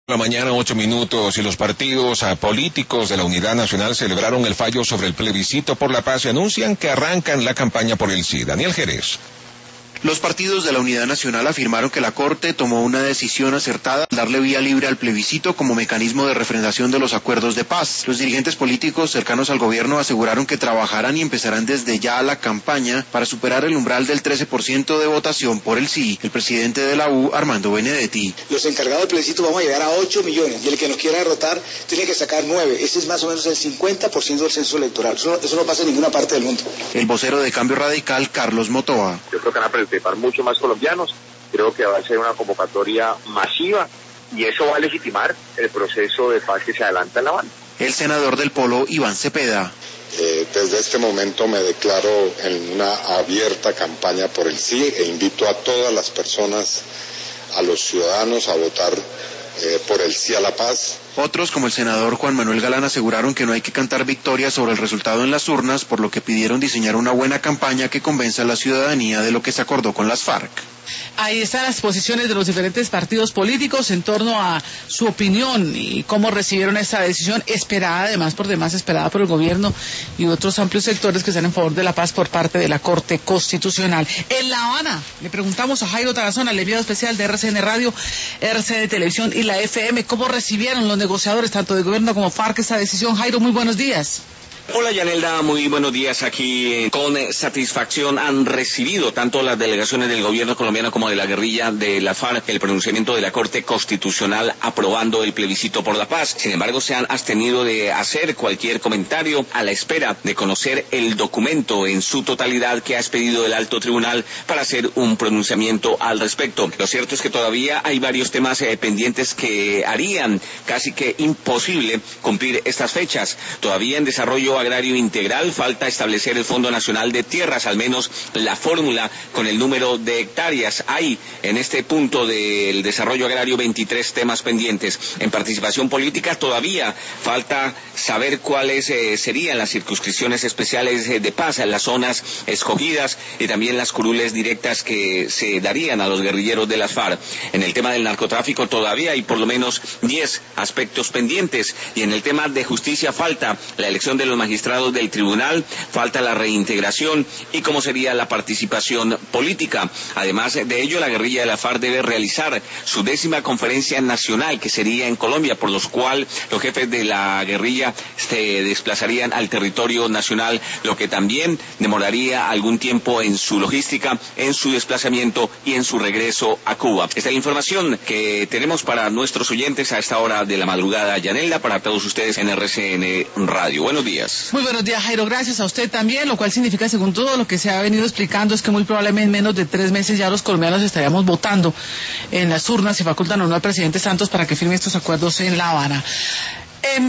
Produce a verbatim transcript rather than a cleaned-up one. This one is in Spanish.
La mañana, ocho minutos, y los partidos políticos de la Unidad Nacional celebraron el fallo sobre el plebiscito por la paz y anuncian que arrancan la campaña por el sí. Daniel Jerez. Los partidos de la Unidad Nacional afirmaron que la Corte tomó una decisión acertada al darle vía libre al plebiscito como mecanismo de refrendación de los acuerdos de paz. Los dirigentes políticos cercanos al gobierno aseguraron que trabajarán y empezarán desde ya la campaña para superar el umbral del trece por ciento de votación por el sí. El presidente de la U, Armando Benedetti. Los encargados del plebiscito vamos a llegar a ocho millones y el que nos quiera derrotar tiene que sacar nueve. Ese es más o menos el cincuenta por ciento del censo electoral. Eso, eso no pasa en ninguna parte del mundo. El vocero de Cambio Radical, Carlos Motoa. Yo creo que van a participar mucho más colombianos, creo que va a ser una convocatoria masiva y eso va a legitimar el proceso de paz que se adelanta en La Habana. El senador del Polo, Iván Cepeda. Eh, desde este momento me declaro en una abierta campaña por el sí e invito a todas las personas, a los ciudadanos, a votar eh, por el sí a la paz. Otros, como el senador Juan Manuel Galán, aseguraron que no hay que cantar victoria sobre el resultado en las urnas, por lo que pidieron diseñar una buena campaña que convenza a la ciudadanía de lo que se acordó con las FARC. Ahí están las posiciones de los diferentes partidos políticos en torno a su opinión y cómo recibieron esta decisión esperada, además por demás esperada por el gobierno y otros amplios sectores que están en favor de la paz por parte de la Corte Constitucional. En La Habana, le preguntamos a Jairo Tarazona, el enviado especial de R C N Radio, R C N Televisión y la F M, cómo recibieron los negociadores tanto de gobierno como FARC esta decisión. Jairo, muy buenos días. Hola Yanelda, muy buenos días. Aquí con satisfacción han recibido tanto las delegaciones del gobierno colombiano como de la guerrilla de la FARC el pronunciamiento de la Corte Constitucional aprobando el plebiscito por la paz. Sin embargo, se han abstenido de hacer cualquier comentario a la espera de conocer el documento en su totalidad que ha expedido el alto tribunal para hacer un pronunciamiento al respecto. Lo cierto es que todavía hay varios temas eh, pendientes que harían casi que imposible cumplir estas fechas. Todavía en desarrollo agrario integral falta establecer el Fondo Nacional de Tierras, al menos la fórmula con el número de hectáreas. Hay en este punto del desarrollo agrario veintitrés temas pendientes. En participación política todavía falta saber cuáles eh, serían las circunscripciones especiales eh, de paz, las zonas escogidas y también las curules directas que se darían a los guerrilleros de las FARC. En el tema del narcotráfico todavía hay por lo menos diez aspectos pendientes y en el tema de justicia falta la elección de los magistrados magistrados del tribunal, falta la reintegración y cómo sería la participación política. Además de ello, la guerrilla de la FARC debe realizar su décima conferencia nacional, que sería en Colombia, por lo cual los jefes de la guerrilla se desplazarían al territorio nacional, lo que también demoraría algún tiempo en su logística, en su desplazamiento y en su regreso a Cuba. Esta es la información que tenemos para nuestros oyentes a esta hora de la madrugada. Yanelda, para todos ustedes en R C N Radio. Buenos días. Muy buenos días, Jairo. Gracias a usted también, lo cual significa, según todo lo que se ha venido explicando, es que muy probablemente en menos de tres meses ya los colombianos estaríamos votando en las urnas y facultan o no al presidente Santos para que firme estos acuerdos en La Habana.